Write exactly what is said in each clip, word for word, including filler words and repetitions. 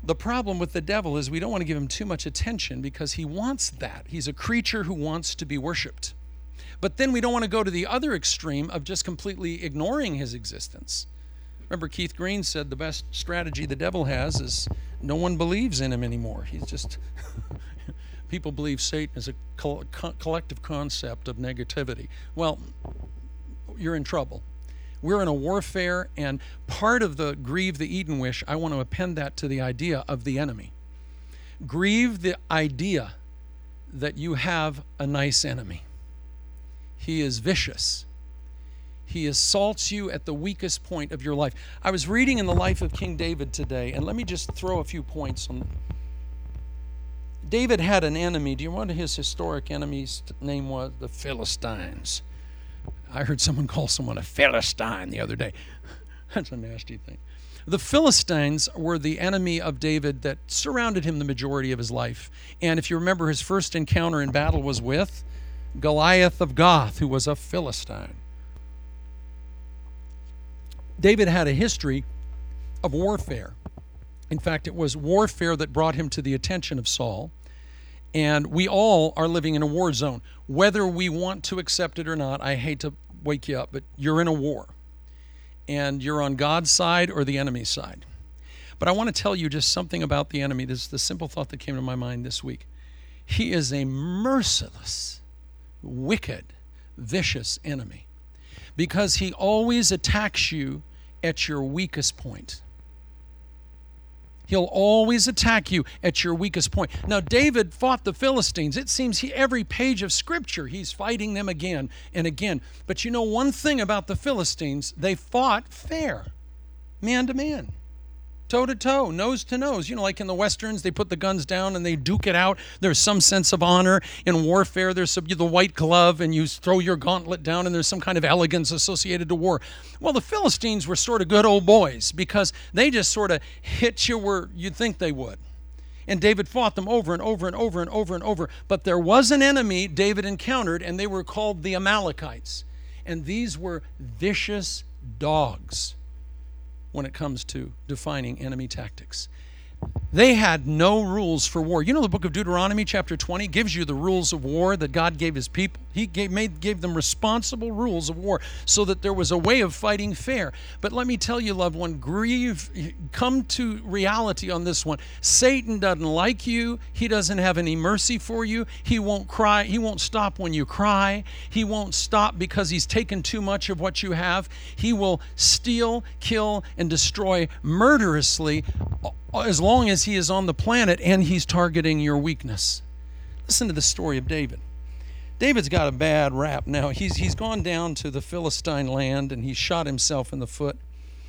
The problem with the devil is we don't want to give him too much attention because he wants that. He's a creature who wants to be worshiped. But then we don't want to go to the other extreme of just completely ignoring his existence. Remember, Keith Green said the best strategy the devil has is no one believes in him anymore. He's just, people believe Satan is a co- co- collective concept of negativity. Well, you're in trouble. We're in a warfare, and part of the grieve the Eden wish, I want to append that to the idea of the enemy. Grieve the idea that you have a nice enemy. He is vicious. He assaults you at the weakest point of your life. I was reading in the life of King David today, and let me just throw a few points on. David had an enemy. Do you know what his historic enemy's name was? The Philistines. I heard someone call someone a Philistine the other day. That's a nasty thing. The Philistines were the enemy of David that surrounded him the majority of his life. And if you remember, his first encounter in battle was with Goliath of Gath, who was a Philistine. David had a history of warfare. In fact, it was warfare that brought him to the attention of Saul. And we all are living in a war zone. Whether we want to accept it or not, I hate to wake you up, but you're in a war. And you're on God's side or the enemy's side. But I want to tell you just something about the enemy. This is the simple thought that came to my mind this week. He is a merciless, wicked, vicious enemy. Because he always attacks you at your weakest point. He'll always attack you at your weakest point. Now, David fought the Philistines. It seems he, every page of Scripture, he's fighting them again and again. But you know one thing about the Philistines, they fought fair, man to man, toe to toe, nose to nose. You know, like in the Westerns, they put the guns down and they duke it out. There's some sense of honor. In warfare, there's some, the white glove and you throw your gauntlet down and there's some kind of elegance associated to war. Well, the Philistines were sort of good old boys because they just sort of hit you where you'd think they would. And David fought them over and over and over and over and over. But there was an enemy David encountered, and they were called the Amalekites. And these were vicious dogs when it comes to defining enemy tactics. They had no rules for war. You know, the book of Deuteronomy chapter twenty gives you the rules of war that God gave his people. He gave, made, gave them responsible rules of war so that there was a way of fighting fair. But let me tell you, loved one, grieve, come to reality on this one. Satan doesn't like you. He doesn't have any mercy for you. He won't cry. He won't stop when you cry. He won't stop because he's taken too much of what you have. He will steal, kill, and destroy murderously as long as he is on the planet and he's targeting your weakness. Listen to the story of David. David's got a bad rap now. He's he's gone down to the Philistine land and he shot himself in the foot.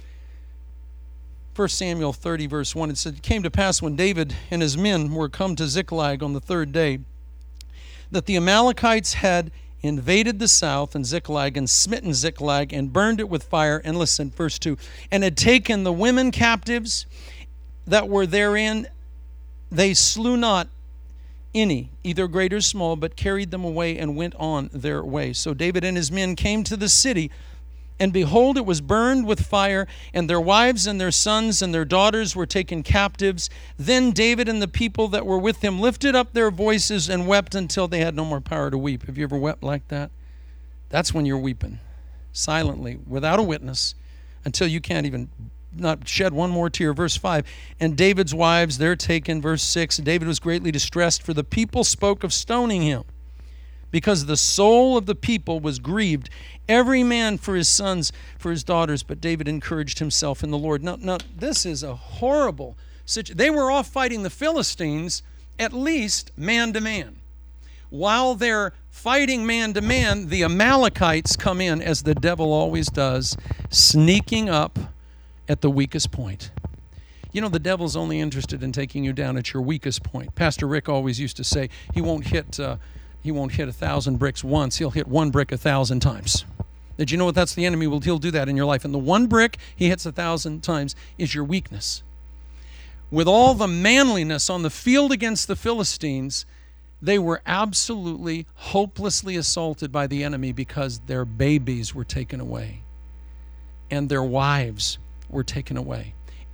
First Samuel thirty, verse one, it said, it came to pass when David and his men were come to Ziklag on the third day, that the Amalekites had invaded the south and Ziklag and smitten Ziklag and burned it with fire. And listen, verse two, and had taken the women captives that were therein. They slew not any, either great or small, but carried them away and went on their way. So David and his men came to the city, and behold, it was burned with fire, and their wives and their sons and their daughters were taken captives. Then David and the people that were with him lifted up their voices and wept until they had no more power to weep. Have you ever wept like that? That's when you're weeping, silently, without a witness, until you can't even not shed one more tear. Verse five, and David's wives, they're taken. Verse six, David was greatly distressed, for the people spoke of stoning him, because the soul of the people was grieved, every man for his sons, for his daughters. But David encouraged himself in the Lord. Now, now this is a horrible situation. They were off fighting the Philistines, at least man to man. While they're fighting man to man, the Amalekites come in, as the devil always does, sneaking up at the weakest point. You know, the devil's only interested in taking you down at your weakest point. Pastor Rick always used to say he won't hit uh, he won't hit a thousand bricks once. He'll hit one brick a thousand times. Did you know what that's the enemy? Well, he'll do that in your life. And the one brick he hits a thousand times is your weakness. With all the manliness on the field against the Philistines, they were absolutely hopelessly assaulted by the enemy because their babies were taken away and their wives were taken away.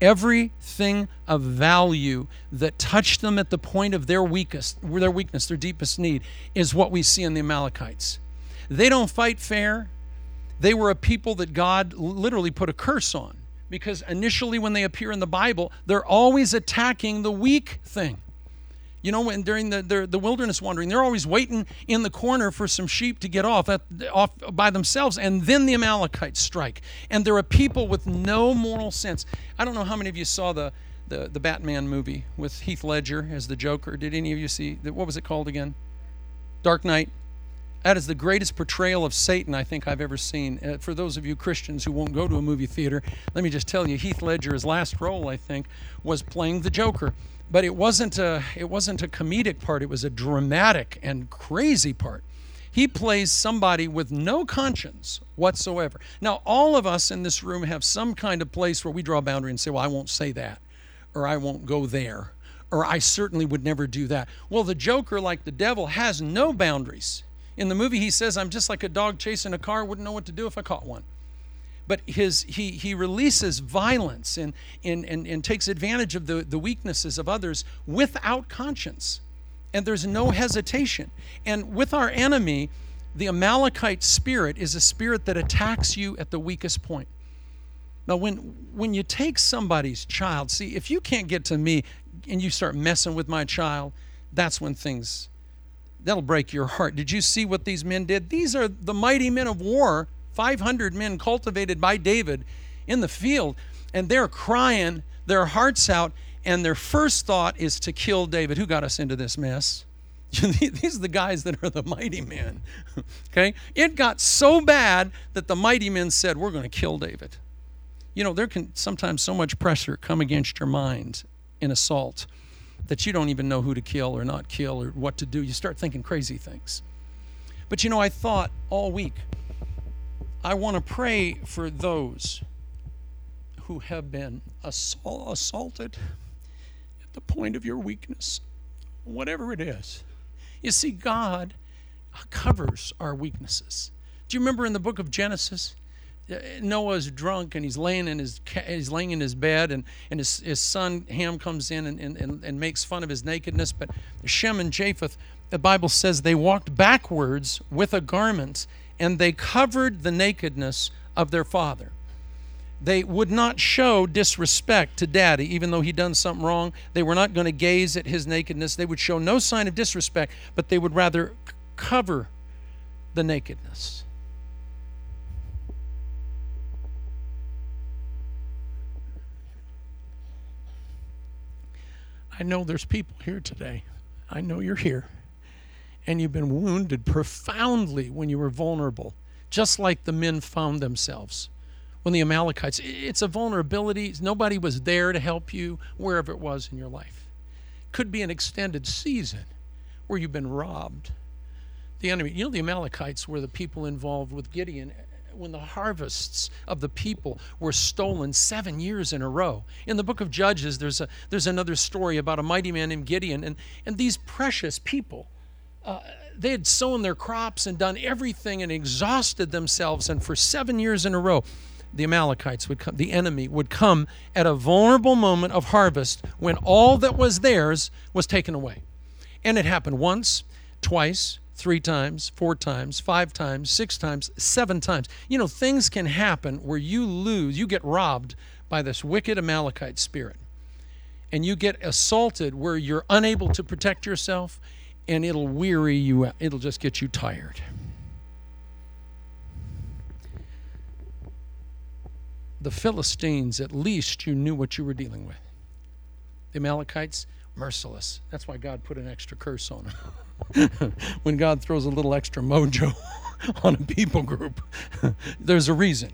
Everything of value that touched them at the point of their weakest, their weakness, their deepest need, is what we see in the Amalekites. They don't fight fair. They were a people that God literally put a curse on, because initially when they appear in the Bible, they're always attacking the weak thing. You know, when during the, the the wilderness wandering, they're always waiting in the corner for some sheep to get off at, off by themselves, and then the Amalekites strike. And they're a people with no moral sense. I don't know how many of you saw the the, the Batman movie with Heath Ledger as the Joker. Did any of you see, what was it called again? Dark Knight. That is the greatest portrayal of Satan I think I've ever seen. Uh, for those of you Christians who won't go to a movie theater, let me just tell you, Heath Ledger, his last role, I think, was playing the Joker. But it wasn't a it wasn't a comedic part. It was a dramatic and crazy part. He plays somebody with no conscience whatsoever. Now, all of us in this room have some kind of place where we draw a boundary and say, well, I won't say that, or I won't go there, or I certainly would never do that. Well, the Joker, like the devil, has no boundaries. In the movie, he says, I'm just like a dog chasing a car, wouldn't know what to do if I caught one. But his he he releases violence and and, and, and takes advantage of the, the weaknesses of others without conscience. And there's no hesitation. And with our enemy, the Amalekite spirit is a spirit that attacks you at the weakest point. Now, when when you take somebody's child, see, if you can't get to me and you start messing with my child, that's when things, that'll break your heart. Did you see what these men did? These are the mighty men of war, five hundred men cultivated by David in the field, and they're crying their hearts out, and their first thought is to kill David. Who got us into this mess? These are the guys that are the mighty men. Okay? It got so bad that the mighty men said, we're going to kill David. You know, there can sometimes so much pressure come against your mind in assault that you don't even know who to kill or not kill or what to do. You start thinking crazy things. But you know, I thought all week, I want to pray for those who have been assault, assaulted at the point of your weakness, whatever it is. You see, God covers our weaknesses. Do you remember in the book of Genesis? Noah's drunk and he's laying in his he's laying in his bed, and, and his, his son Ham comes in and, and, and makes fun of his nakedness. But Shem and Japheth, the Bible says, they walked backwards with a garment, and they covered the nakedness of their father. They would not show disrespect to daddy, even though he'd done something wrong. They were not going to gaze at his nakedness. They would show no sign of disrespect, but they would rather cover the nakedness. I know there's people here today. I know you're here. And you've been wounded profoundly when you were vulnerable, just like the men found themselves. When the Amalekites, it's a vulnerability. Nobody was there to help you wherever it was in your life. Could be an extended season where you've been robbed. The enemy, you know, the Amalekites were the people involved with Gideon when the harvests of the people were stolen seven years in a row. In the book of Judges, there's a there's another story about a mighty man named Gideon, and, and these precious people, uh, they had sown their crops and done everything and exhausted themselves, and for seven years in a row, the Amalekites would come, the enemy would come at a vulnerable moment of harvest when all that was theirs was taken away. And it happened once, twice, three times, four times, five times, six times, seven times. You know, things can happen where you lose, you get robbed by this wicked Amalekite spirit. And you get assaulted where you're unable to protect yourself, and it'll weary you out. It'll just get you tired. The Philistines, at least you knew what you were dealing with. The Amalekites, merciless. That's why God put an extra curse on them. When God throws a little extra mojo on a people group, there's a reason.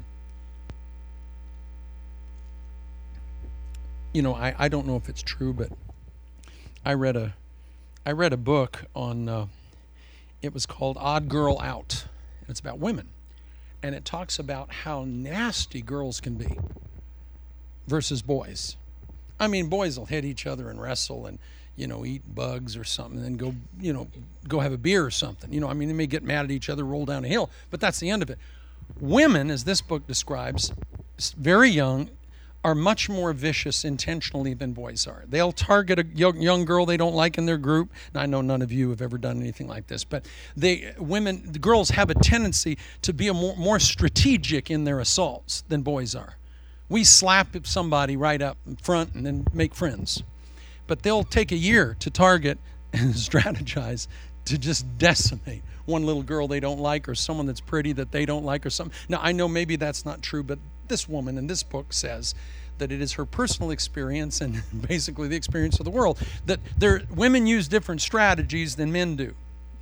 You know, I, I don't know if it's true, but I read a I read a book on, uh, it was called Odd Girl Out. And it's about women. And it talks about how nasty girls can be versus boys. I mean, boys will hit each other and wrestle and, you know, eat bugs or something and then go, you know, go have a beer or something. You know, I mean, they may get mad at each other, roll down a hill, but that's the end of it. Women, as this book describes, very young, are much more vicious intentionally than boys are. They'll target a young, young girl they don't like in their group. Now, I know none of you have ever done anything like this, but they women, the girls have a tendency to be a more, more strategic in their assaults than boys are. We slap somebody right up in front and then make friends. But they'll take a year to target and strategize to just decimate one little girl they don't like, or someone that's pretty that they don't like, or something. Now, I know maybe that's not true, but this woman in this book says that it is her personal experience and basically the experience of the world, that there, women use different strategies than men do.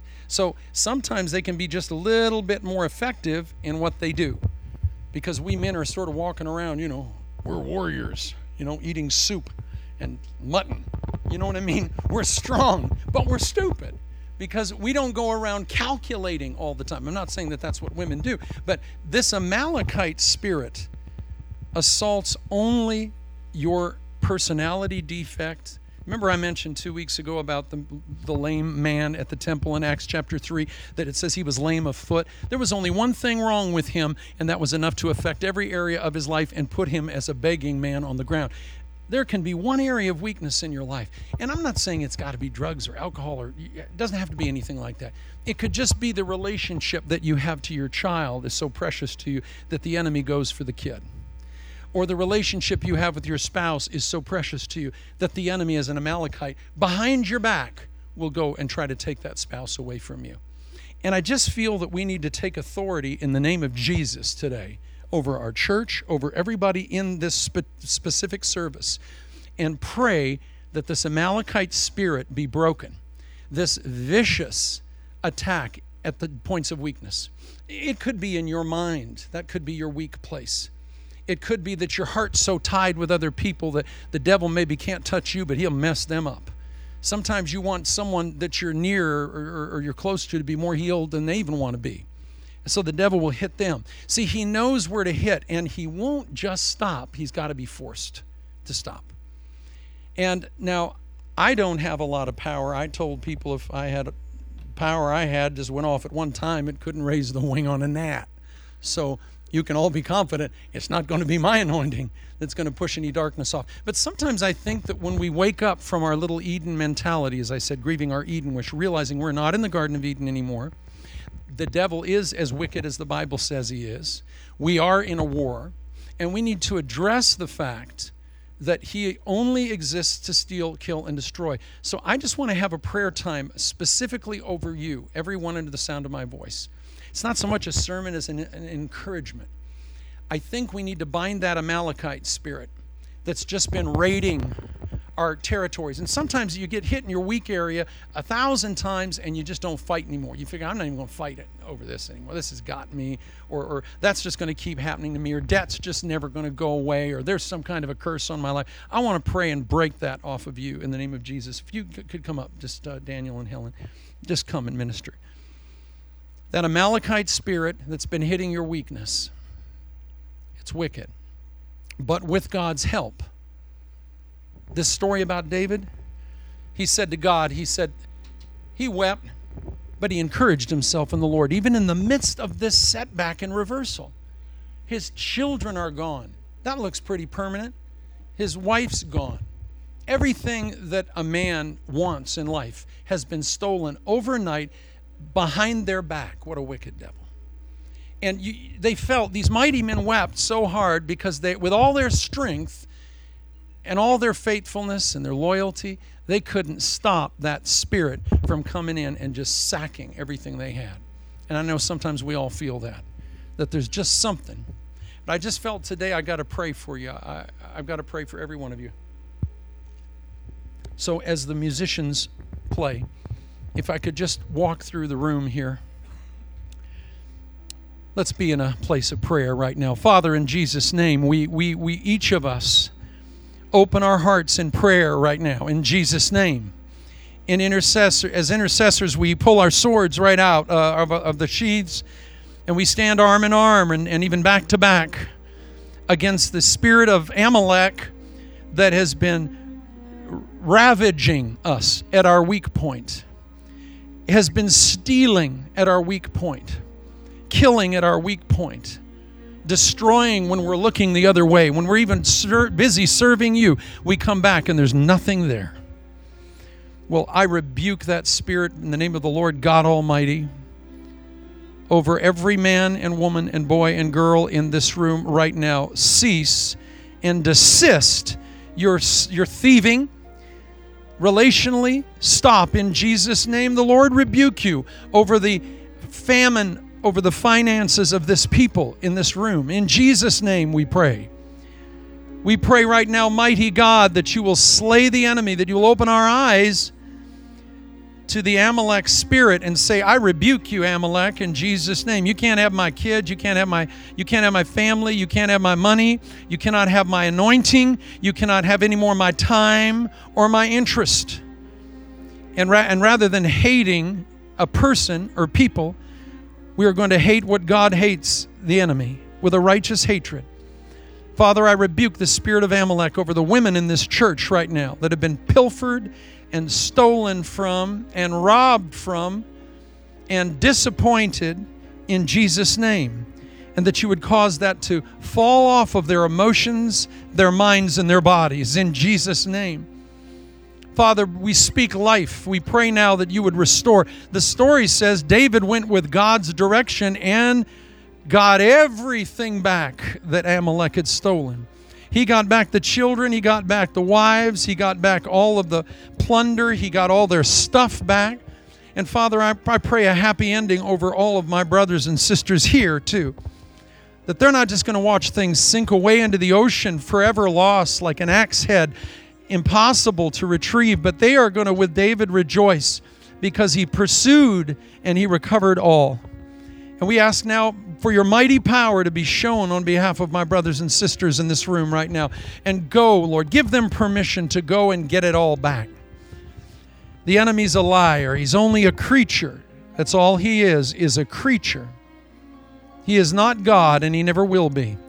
So sometimes they can be just a little bit more effective in what they do, because we men are sort of walking around, you know, we're warriors, you know, eating soup and mutton. You know what I mean? We're strong, but we're stupid, because we don't go around calculating all the time. I'm not saying that that's what women do, but this Amalekite spirit assaults only your personality defect. Remember I mentioned two weeks ago about the, the lame man at the temple in Acts chapter three, that it says he was lame of foot. There was only one thing wrong with him, and that was enough to affect every area of his life and put him as a begging man on the ground. There can be one area of weakness in your life. And I'm not saying it's got to be drugs or alcohol, or it doesn't have to be anything like that. It could just be the relationship that you have to your child is so precious to you that the enemy goes for the kid. Or the relationship you have with your spouse is so precious to you that the enemy, as an Amalekite, behind your back will go and try to take that spouse away from you. And I just feel that we need to take authority in the name of Jesus today over our church, over everybody in this spe- specific service, and pray that this Amalekite spirit be broken, this vicious attack at the points of weakness. It could be in your mind. That could be your weak place. It could be that your heart's so tied with other people that the devil maybe can't touch you, but he'll mess them up. Sometimes you want someone that you're near or, or, or you're close to to be more healed than they even want to be. So the devil will hit them. See, he knows where to hit, and he won't just stop. He's got to be forced to stop. And now, I don't have a lot of power. I told people if I had power I had just went off at one time, it couldn't raise the wing on a gnat. So you can all be confident it's not going to be my anointing that's going to push any darkness off. But sometimes I think that when we wake up from our little Eden mentality, as I said, grieving our Eden wish, realizing we're not in the Garden of Eden anymore, the devil is as wicked as the Bible says he is. We are in a war, and we need to address the fact that he only exists to steal, kill, and destroy. So I just want to have a prayer time specifically over you, everyone under the sound of my voice. It's not so much a sermon as an, an encouragement. I think we need to bind that Amalekite spirit that's just been raiding our territories. And sometimes you get hit in your weak area a thousand times and you just don't fight anymore. You figure, I'm not even going to fight it over this anymore. This has got me, or, or that's just going to keep happening to me, or debt's just never going to go away, or there's some kind of a curse on my life. I want to pray and break that off of you in the name of Jesus. If you could come up, just uh, Daniel and Helen, just come and minister. That Amalekite spirit that's been hitting your weakness, it's wicked. But with God's help, this story about David, he said to God, he said, he wept, but he encouraged himself in the Lord, even in the midst of this setback and reversal. His children are gone. That looks pretty permanent. His wife's gone. Everything that a man wants in life has been stolen overnight behind their back. What a wicked devil. And you, they felt, these mighty men wept so hard because they, with all their strength and all their faithfulness and their loyalty, they couldn't stop that spirit from coming in and just sacking everything they had. And I know sometimes we all feel that, that there's just something. But I just felt today I got to pray for you. I, I've got to pray for every one of you. So as the musicians play, if I could just walk through the room here. Let's be in a place of prayer right now. Father, in Jesus' name, we we we each of us open our hearts in prayer right now, in Jesus' name. In intercessor, as intercessors, we pull our swords right out uh, of, of the sheaths, and we stand arm in arm and, and even back to back against the spirit of Amalek that has been ravaging us at our weak point, has been stealing at our weak point, killing at our weak point, destroying when we're looking the other way. When we're even ser- busy serving you, we come back and there's nothing there. Well, I rebuke that spirit in the name of the Lord God Almighty over every man and woman and boy and girl in this room right now. Cease and desist your, your thieving. Relationally, stop in Jesus' name. The Lord rebuke you over the famine, over the finances of this people in this room. In Jesus' name we pray. We pray right now, mighty God, that you will slay the enemy, that you will open our eyes to the Amalek spirit and say, I rebuke you, Amalek, in Jesus' name. You can't have my kids, you can't have my you can't have my family, you can't have my money, you cannot have my anointing, you cannot have any more of my time or my interest. And, ra- and rather than hating a person or people, we are going to hate what God hates, the enemy, with a righteous hatred. Father, I rebuke the spirit of Amalek over the women in this church right now that have been pilfered and stolen from and robbed from and disappointed in Jesus' name. And that you would cause that to fall off of their emotions, their minds, and their bodies in Jesus' name. Father, we speak life. We pray now that you would restore. The story says David went with God's direction and got everything back that Amalek had stolen. He got back the children, he got back the wives, he got back all of the plunder, he got all their stuff back. And Father, I, I pray a happy ending over all of my brothers and sisters here too. That they're not just going to watch things sink away into the ocean, forever lost like an axe head, impossible to retrieve, but they are going to, with David, rejoice because he pursued and he recovered all. And we ask now for your mighty power to be shown on behalf of my brothers and sisters in this room right now. And go, Lord, give them permission to go and get it all back. The enemy's a liar. He's only a creature. That's all he is, is a creature. He is not God, and he never will be.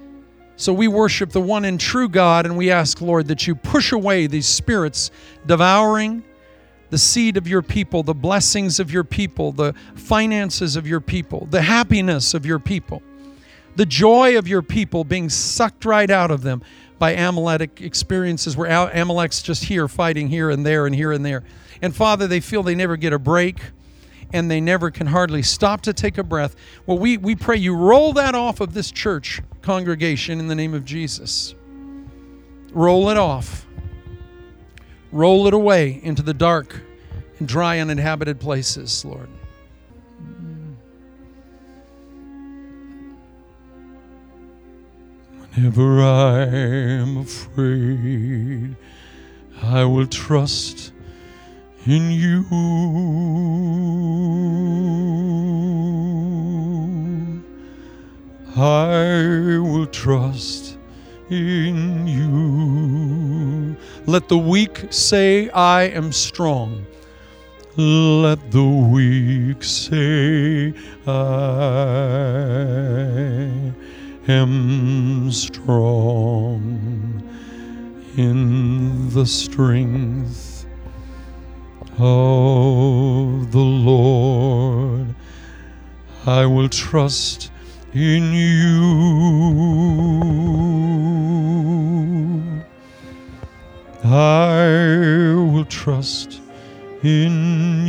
So we worship the one and true God, and we ask, Lord, that you push away these spirits devouring the seed of your people, the blessings of your people, the finances of your people, the happiness of your people, the joy of your people being sucked right out of them by Amalek experiences where Amalek's just here fighting here and there and here and there. And Father, they feel they never get a break and they never can hardly stop to take a breath. Well, we, we pray you roll that off of this church congregation in the name of Jesus. Roll it off. Roll it away into the dark and dry, uninhabited places, Lord. Whenever I am afraid, I will trust in you. I will trust in you. Let the weak say, I am strong. Let the weak say, I am strong in the strength of the Lord. I will trust in you. I will trust in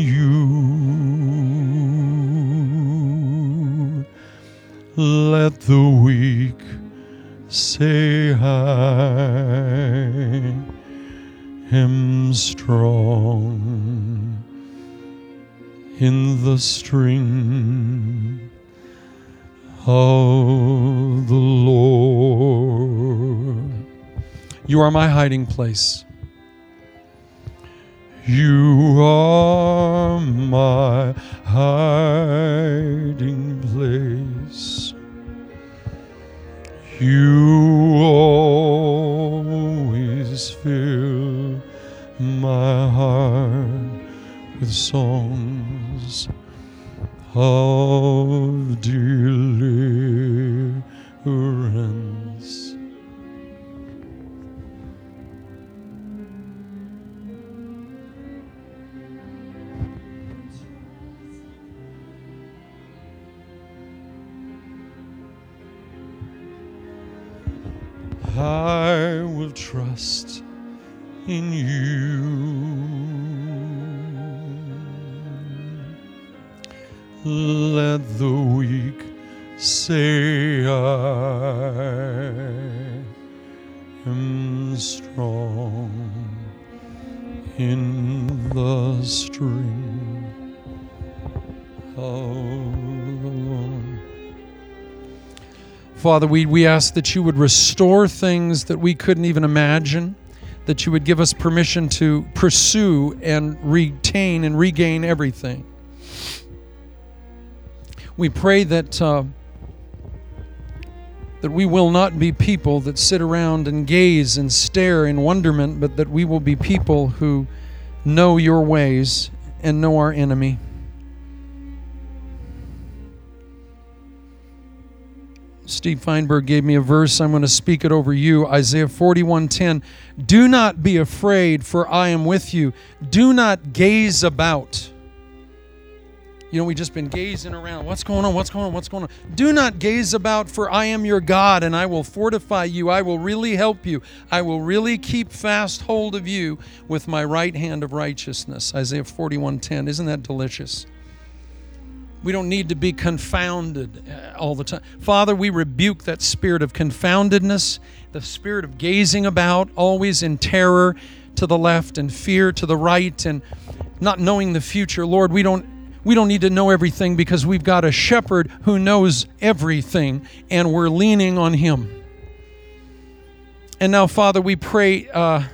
you. Let the weak say, I am strong in the strength of the Lord. You are my hiding place. You are my hiding place. You always fill my heart with songs of deliverance. I will trust in you. Let the weak say I am strong in the strength of the Lord. Father, we, we ask that you would restore things that we couldn't even imagine, that you would give us permission to pursue and retain and regain everything. We pray that uh, that we will not be people that sit around and gaze and stare in wonderment, but that we will be people who know your ways and know our enemy. Steve Feinberg gave me a verse. I'm going to speak it over you. Isaiah forty-one ten. Do not be afraid, for I am with you. Do not gaze about. You know, we've just been gazing around. What's going on? What's going on? What's going on? Do not gaze about, for I am your God, and I will fortify you. I will really help you. I will really keep fast hold of you with my right hand of righteousness. Isaiah forty-one ten. Isn't that delicious? We don't need to be confounded all the time. Father, we rebuke that spirit of confoundedness, the spirit of gazing about, always in terror to the left and fear to the right and not knowing the future. Lord, we don't We don't need to know everything because we've got a shepherd who knows everything, and we're leaning on him. And now, Father, we pray uh,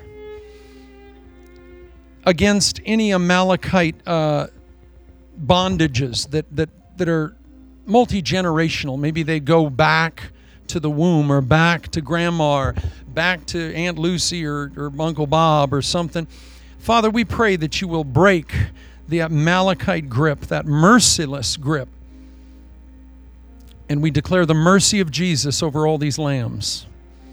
against any Amalekite uh, bondages that, that, that are multi-generational. Maybe they go back to the womb or back to grandma or back to Aunt Lucy or, or Uncle Bob or something. Father, we pray that you will break the Amalekite grip, that merciless grip. And we declare the mercy of Jesus over all these lambs.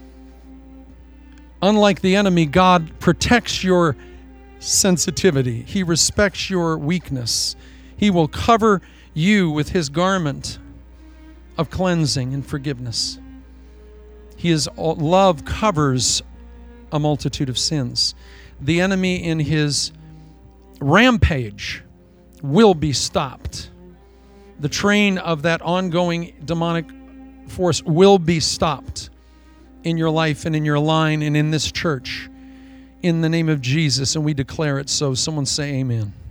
Unlike the enemy, God protects your sensitivity. He respects your weakness. He will cover you with his garment of cleansing and forgiveness. His love covers a multitude of sins. The enemy in his rampage will be stopped. The train of that ongoing demonic force will be stopped in your life and in your line and in this church in the name of Jesus, and we declare it so. Someone say amen.